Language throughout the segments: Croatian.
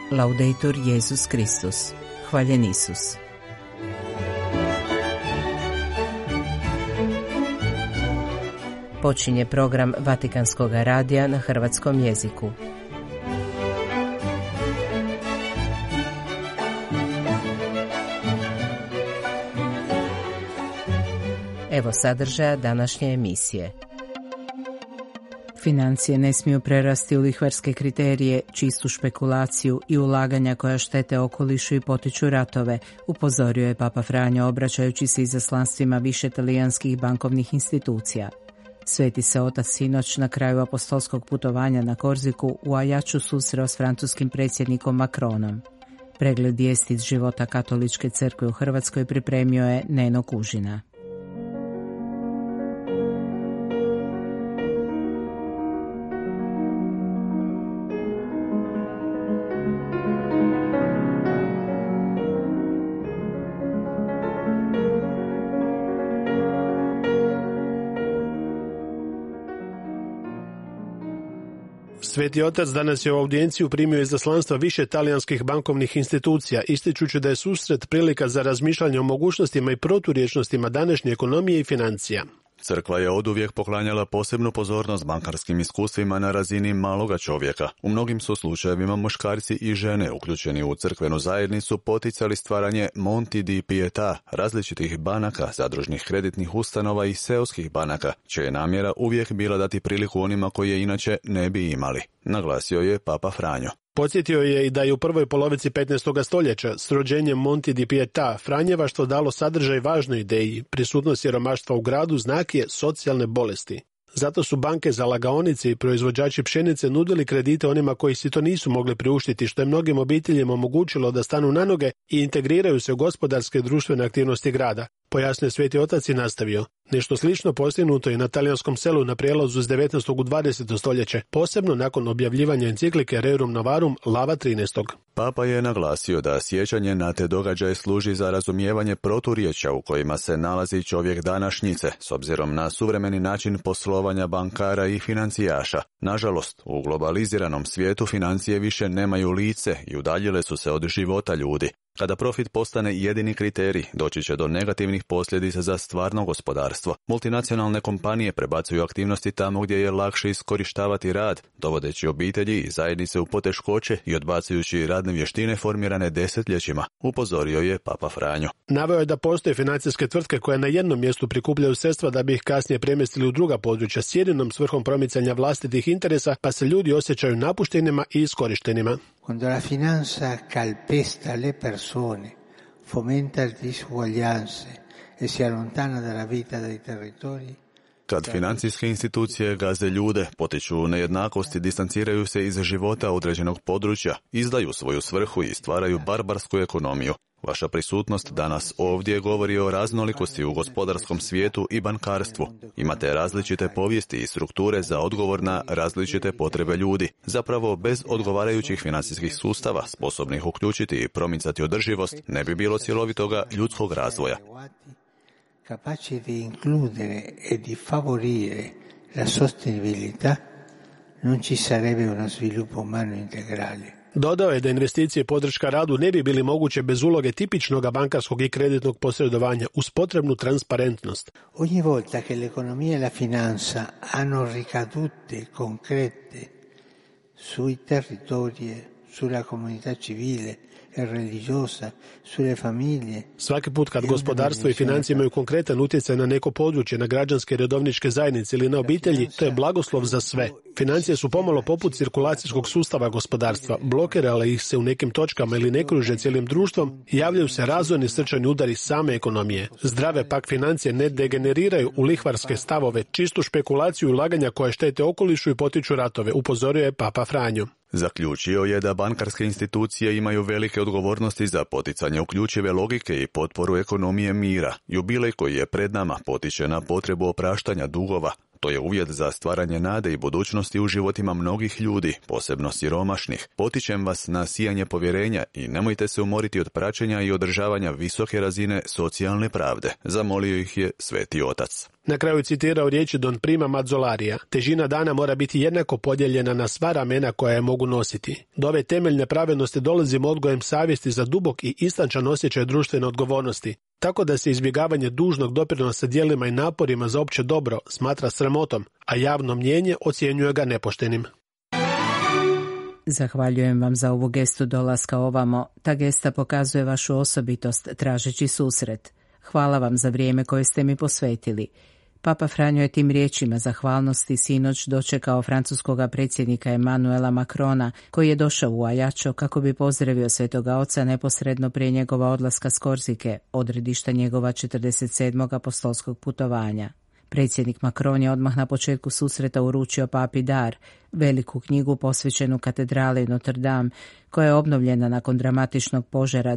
Laudetur Jesus Kristus. Hvaljen Isus. Počinje program Vatikanskog radija na hrvatskom jeziku. Evo sadržaja današnje emisije. Financije ne smiju prerasti u lihvarske kriterije, čistu špekulaciju i ulaganja koja štete okolišu i potiču ratove, upozorio je Papa Franjo obraćajući se izaslanstvima više talijanskih bankovnih institucija. Sveti se otac sinoć na kraju apostolskog putovanja na Korziku u Ajaču susreo s francuskim predsjednikom Macronom. Pregled vijesti iz života Katoličke crkve u Hrvatskoj pripremio je Neno Kužina. Sveti otac danas je u audijenciju primio izaslanstva više talijanskih bankovnih institucija, ističući da je susret prilika za razmišljanje o mogućnostima i proturječnostima današnje ekonomije i financija. Crkva je oduvijek poklanjala posebnu pozornost bankarskim iskustvima na razini maloga čovjeka. U mnogim su slučajevima muškarci i žene uključeni u crkvenu zajednicu poticali stvaranje Monti di Pietà, različitih banaka, zadružnih kreditnih ustanova i seoskih banaka, čija je namjera uvijek bila dati priliku onima koji je inače ne bi imali, naglasio je Papa Franjo. Podsjetio je i da je u prvoj polovici 15. stoljeća s rođenjem Monti di Pietà franjevaštvo dalo sadržaj važnoj ideji. Prisutnost siromaštva u gradu znak je socijalne bolesti. Zato su banke za lagaonice i proizvođači pšenice nudili kredite onima koji si to nisu mogli priuštiti, što je mnogim obiteljima omogućilo da stanu na noge i integriraju se u gospodarske i društvene aktivnosti grada. Pojasnio Sveti otac i nastavio. Nešto slično postignuto je na talijanskom selu na prijelazu s 19. u 20. stoljeće, posebno nakon objavljivanja enciklike Rerum Novarum Lava 13. Papa je naglasio da sjećanje na te događaje služi za razumijevanje proturječja u kojima se nalazi čovjek današnjice, s obzirom na suvremeni način poslovanja bankara i financijaša. Nažalost, u globaliziranom svijetu financije više nemaju lice i udaljile su se od života ljudi. Kada profit postane jedini kriterij, doći će do negativnih posljedica za stvarno gospodarstvo. Multinacionalne kompanije prebacuju aktivnosti tamo gdje je lakše iskorištavati rad, dovodeći obitelji i zajednice u poteškoće i odbacujući radne vještine formirane desetljećima, upozorio je Papa Franjo. Naveo je da postoje financijske tvrtke koje na jednom mjestu prikupljaju sredstva da bi ih kasnije premjestili u druga područja s jedinom svrhom promicanja vlastitih interesa, pa se ljudi osjećaju napuštenima i iskorištenima. Quando la finanza calpesta le persone, fomenta disuguaglianze e si allontana dalla vita dei territori. Kad financijske institucije gaze ljude, potiču nejednakosti, distanciraju se iz života određenog područja, izdaju svoju svrhu i stvaraju barbarsku ekonomiju. Vaša prisutnost danas ovdje govori o raznolikosti u gospodarskom svijetu i bankarstvu. Imate različite povijesti i strukture za odgovor na različite potrebe ljudi. Zapravo, bez odgovarajućih financijskih sustava, sposobnih uključiti i promicati održivost, ne bi bilo cjelovitoga ljudskog razvoja. Capaci di includere e di favorire la sostenibilità, non ci sarebbe uno sviluppo umano integrale. Dodao je da investicije i podrška radu ne bi bili moguće bez uloge tipičnog bankarskog i kreditnog posredovanja uz potrebnu transparentnost. Ogni volta che l'economia e la finanza hanno ricadute concrete sui territori, sulla comunità civile e religiosa, sulle famiglie. Svaki put kad gospodarstvo i financije imaju konkretan utjecaj na neko područje, na građanske i redovničke zajednice ili na obitelji, to je blagoslov za sve. Financije su pomalo poput cirkulacijskog sustava gospodarstva, blokirale ih se u nekim točkama ili ne kruže cijelim društvom i javljaju se razvojni srčani udari same ekonomije. Zdrave pak financije ne degeneriraju u lihvarske stavove, čistu špekulaciju i ulaganja koje štete okolišu i potiču ratove, upozorio je Papa Franjo. Zaključio je da bankarske institucije imaju velike odgovornosti za poticanje uključive logike i potporu ekonomije mira. Jubilej koji je pred nama potiče na potrebu opraštanja dugova, To je uvjet za stvaranje nade i budućnosti u životima mnogih ljudi, posebno siromašnih. Potičem vas na sijanje povjerenja i nemojte se umoriti od praćenja i održavanja visoke razine socijalne pravde, zamolio ih je Sveti Otac. Na kraju citirao riječi Don Prima Mazzolarija. Težina dana mora biti jednako podijeljena na sva ramena koja je mogu nositi. Do ove temeljne pravednosti dolazimo odgojem savjesti za dubok i istančan osjećaj društvene odgovornosti, tako da se izbjegavanje dužnog doprinosa djelima i naporima za opće dobro smatra sramotom, a javno mnijenje ocjenjuje ga nepoštenim. Zahvaljujem vam za ovu gestu dolaska ovamo. Ta gesta pokazuje vašu osobitost tražeći susret. Hvala vam za vrijeme koje ste mi posvetili. Papa Franjo je tim riječima zahvalnosti sinoć dočekao francuskoga predsjednika Emmanuela Macrona, koji je došao u Ajaccio kako bi pozdravio Svetoga Oca neposredno prije njegova odlaska s Korzike, odredišta njegova 47. apostolskog putovanja. Predsjednik Macron je odmah na početku susreta uručio papi dar, veliku knjigu posvećenu katedrali Notre Dame, koja je obnovljena nakon dramatičnog požara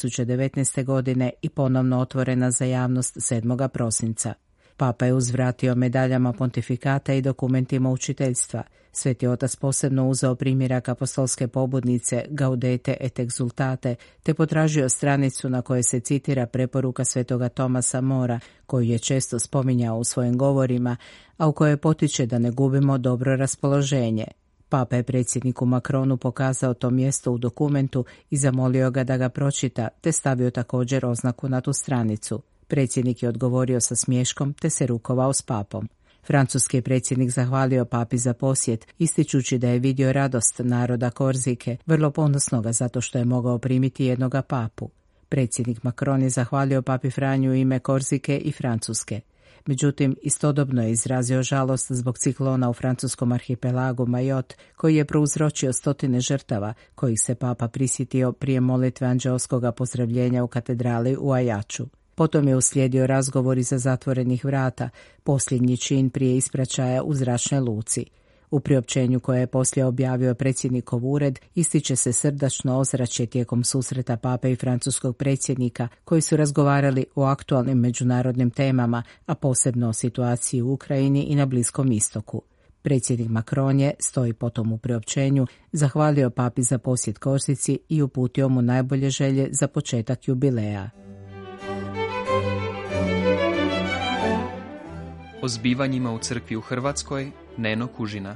2019. godine i ponovno otvorena za javnost 7. prosinca. Papa je uzvratio medaljama pontifikata i dokumentima učiteljstva. Sveti Otac posebno uzeo primjerak apostolske pobudnice Gaudete et Exultate, te potražio stranicu na kojoj se citira preporuka Svetoga Tomasa Mora, koju je često spominjao u svojim govorima, a u kojoj potiče da ne gubimo dobro raspoloženje. Papa je predsjedniku Macronu pokazao to mjesto u dokumentu i zamolio ga da ga pročita, te stavio također oznaku na tu stranicu. Predsjednik je odgovorio sa smiješkom te se rukovao s papom. Francuski je predsjednik zahvalio papi za posjet, ističući da je vidio radost naroda Korzike, vrlo ponosnoga zato što je mogao primiti jednoga papu. Predsjednik Macron je zahvalio papi Franju u ime Korzike i Francuske. Međutim, istodobno je izrazio žalost zbog ciklona u francuskom arhipelagu Mayotte, koji je prouzročio 100 žrtava, kojih se papa prisjetio prije molitve anđeoskoga pozdravljenja u katedrali u Ajacciu. Potom je uslijedio razgovor iza zatvorenih vrata, posljednji čin prije ispraćaja u zračnoj luci. U priopćenju koje je poslije objavio predsjednikov ured ističe se srdačno ozračje tijekom susreta pape i francuskog predsjednika, koji su razgovarali o aktualnim međunarodnim temama, a posebno o situaciji u Ukrajini i na Bliskom istoku. Predsjednik Macron je, stoji potom u priopćenju, zahvalio papi za posjet Korzici i uputio mu najbolje želje za početak jubileja. O zbivanjima u crkvi u Hrvatskoj, Neno Kužina.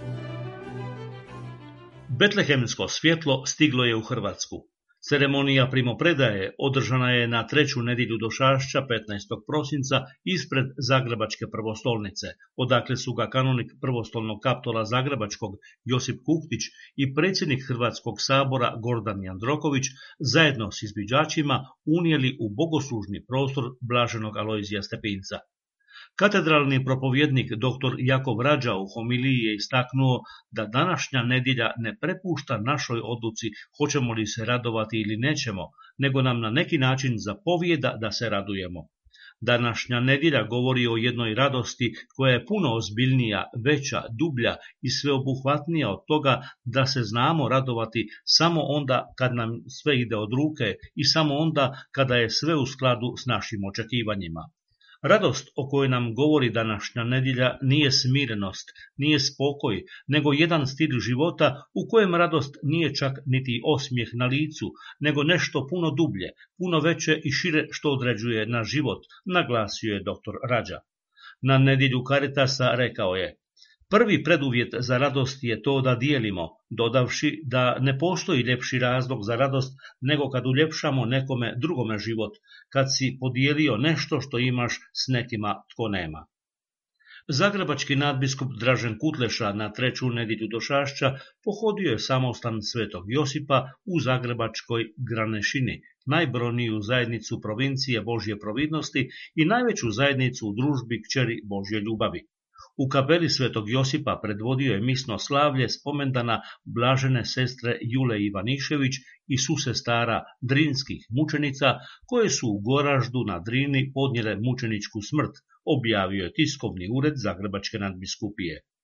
Betlehemsko svjetlo stiglo je u Hrvatsku. Ceremonija primopredaje održana je na 3. nedjelju došašća 15. prosinca ispred Zagrebačke prvostolnice, odakle su ga kanonik prvostolnog kaptola Zagrebačkog Josip Kuktić i predsjednik Hrvatskog sabora Gordan Jandroković zajedno s izviđačima unijeli u bogoslužni prostor Blaženog Alojzija Stepinca. Katedralni propovjednik dr. Jakov Rađa u homiliji je istaknuo da današnja nedjelja ne prepušta našoj odluci hoćemo li se radovati ili nećemo, nego nam na neki način zapovijeda da se radujemo. Današnja nedjelja govori o jednoj radosti koja je puno ozbiljnija, veća, dublja i sveobuhvatnija od toga da se znamo radovati samo onda kad nam sve ide od ruke i samo onda kada je sve u skladu s našim očekivanjima. Radost o kojoj nam govori današnja nedjelja nije smirenost, nije spokoj, nego jedan stil života u kojem radost nije čak niti osmijeh na licu, nego nešto puno dublje, puno veće i šire što određuje na život, naglasio je dr. Rađa. Na nedjelju Caritasa rekao je: prvi preduvjet za radost je to da dijelimo, dodavši da ne postoji ljepši razlog za radost nego kad uljepšamo nekome drugome život, kad si podijelio nešto što imaš s nekima tko nema. Zagrebački nadbiskup Dražen Kutleša na 3. nedjelju došašća pohodio je samostan Svetog Josipa u Zagrebačkoj Granešini, najbrojniju zajednicu provincije Božje providnosti i najveću zajednicu u družbi kćeri Božje ljubavi. U kapeli Svetog Josipa predvodio je misno slavlje spomendana blažene sestre Jule Ivanišević i susestara drinskih mučenica koje su u Goraždu na Drini podnijele mučeničku smrt, objavio je tiskovni ured Zagrebačke nadbiskupije.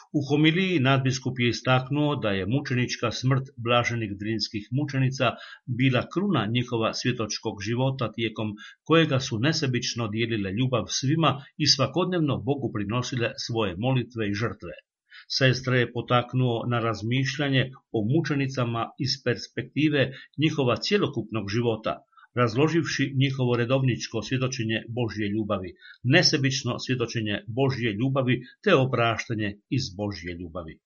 U homiliji nadbiskup je istaknuo da je mučenička smrt blaženih drinskih mučenica bila kruna njihova svjetočkog života tijekom kojega su nesebično dijelile ljubav svima i svakodnevno Bogu prinosile svoje molitve i žrtve. Sestre je potaknuo na razmišljanje o mučenicama iz perspektive njihova cjelokupnog života, razloživši njihovo redovničko svjedočenje Božje ljubavi, nesebično svjedočenje Božje ljubavi te opraštanje iz Božje ljubavi.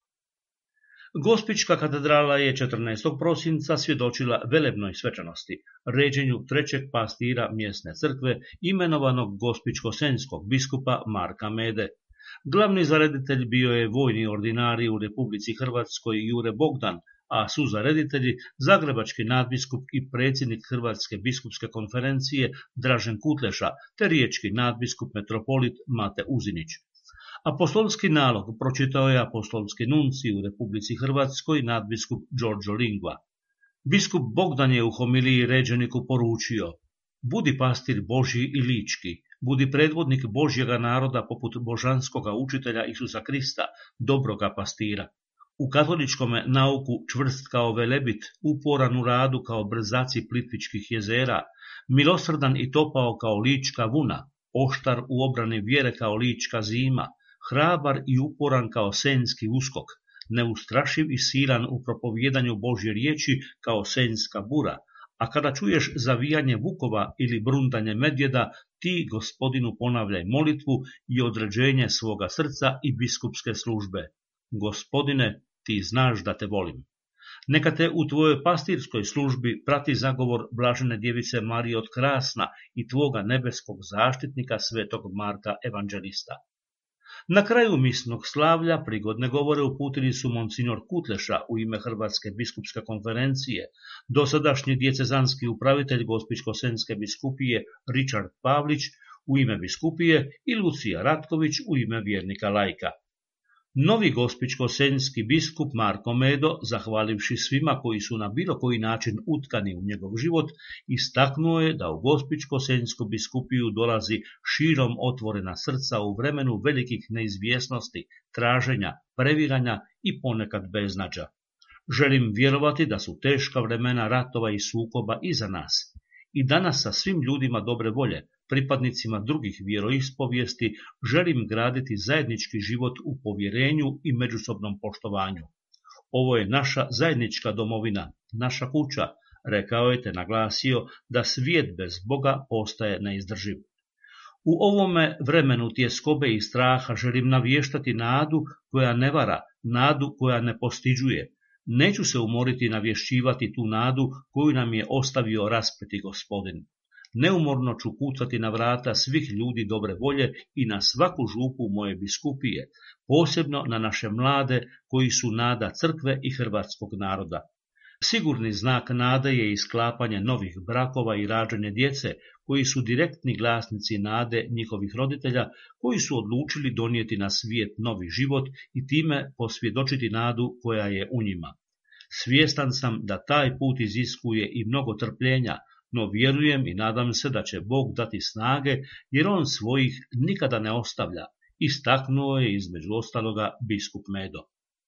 Gospićka katedrala je 14. prosinca svjedočila velebnoj svečanosti, ređenju trećeg pastira mjesne crkve, imenovanog gospićko-senjskog biskupa Marka Mede. Glavni zareditelj bio je vojni ordinarij u Republici Hrvatskoj Jure Bogdan, a suzareditelji zagrebački nadbiskup i predsjednik Hrvatske biskupske konferencije Dražen Kutleša te riječki nadbiskup metropolit Mate Uzinić. Apostolski nalog pročitao je apostolski nuncij u Republici Hrvatskoj nadbiskup Đorđo Lingva. Biskup Bogdan je u homiliji ređeniku poručio: budi pastir Božji i lički, budi predvodnik Božjega naroda poput božanskoga učitelja Isusa Krista, dobroga pastira. U katoličkome nauku čvrst kao velebit, uporan u radu kao brzaci Plitvičkih jezera, milosrdan i topao kao lička vuna, oštar u obrani vjere kao lička zima, hrabar i uporan kao senjski uskok, neustrašiv i silan u propovjedanju Božje riječi kao senjska bura, a kada čuješ zavijanje vukova ili brundanje medvjeda, ti Gospodinu ponavljaj molitvu i određenje svoga srca i biskupske službe. Gospodine, ti znaš da te volim. Neka te u tvojoj pastirskoj službi prati zagovor blažene djevice Marije od Krasna i tvoga nebeskog zaštitnika svetog Marka evanđelista. Na kraju misnog slavlja prigodne govore uputili su monsignor Kutleša u ime Hrvatske biskupske konferencije, dosadašnji djecezanski upravitelj Gospićko-senjske biskupije Richard Pavlić u ime biskupije i Lucija Ratković u ime vjernika laika. Novi gospićko-senjski biskup Marko Medo, zahvalivši svima koji su na bilo koji način utkani u njegov život, istaknuo je da u Gospićko-senjsku biskupiju dolazi širom otvorena srca u vremenu velikih neizvjesnosti, traženja, previranja i ponekad beznađa. Želim vjerovati da su teška vremena ratova i sukoba iza nas. I danas sa svim ljudima dobre volje, pripadnicima drugih vjeroispovijesti, želim graditi zajednički život u povjerenju i međusobnom poštovanju. Ovo je naša zajednička domovina, naša kuća, rekao je te naglasio da svijet bez Boga postaje neizdrživ. U ovome vremenu tjeskobe i straha želim navještati nadu koja ne vara, nadu koja ne postiđuje. Neću se umoriti navješćivati tu nadu koju nam je ostavio raspeti Gospodin. Neumorno ću kucati na vrata svih ljudi dobre volje i na svaku župu moje biskupije, posebno na naše mlade koji su nada crkve i hrvatskog naroda. Sigurni znak nade je isklapanje novih brakova i rađanje djece, koji su direktni glasnici nade njihovih roditelja, koji su odlučili donijeti na svijet novi život i time posvjedočiti nadu koja je u njima. Svjestan sam da taj put iziskuje i mnogo trpljenja, no vjerujem i nadam se da će Bog dati snage, jer on svojih nikada ne ostavlja, istaknuo je između ostaloga biskup Medo.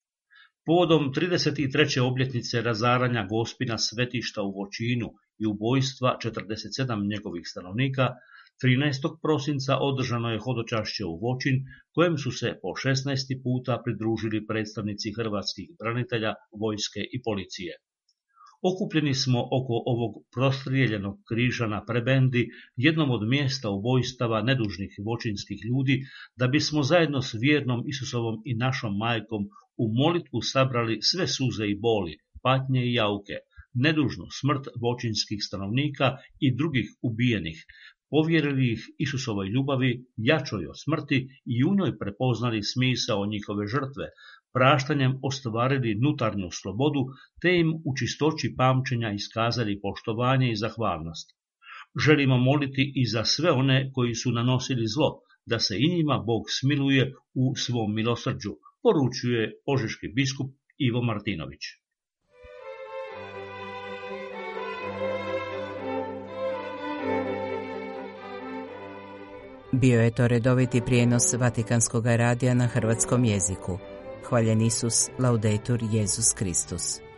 Povodom 33. obljetnice razaranja Gospina svetišta u Voćinu i ubojstva 47 njegovih stanovnika, 13. prosinca održano je hodočašće u Voćin, kojem su se po 16. puta pridružili predstavnici hrvatskih branitelja, vojske i policije. Okupljeni smo oko ovog prostrijeljenog križa na prebendi, jednom od mjesta ubojstava nedužnih voćinskih ljudi, da bismo zajedno s vjernom Isusovom i našom majkom u molitvu sabrali sve suze i boli, patnje i jauke, nedužnu smrt voćinskih stanovnika i drugih ubijenih, povjerili ih Isusovoj ljubavi, jačoj od smrti i u njoj prepoznali smisao njihove žrtve, praštanjem ostvarili nutarnju slobodu, te im u čistoći pamćenja iskazali poštovanje i zahvalnost. Želimo moliti i za sve one koji su nanosili zlo, da se i njima Bog smiluje u svom milosrđu, poručuje požeški biskup Ivo Martinović. Bio je to redoviti prijenos Vatikanskog radija na hrvatskom jeziku. Hvala Hvaljen Isus, laudetur Jesus Kristus.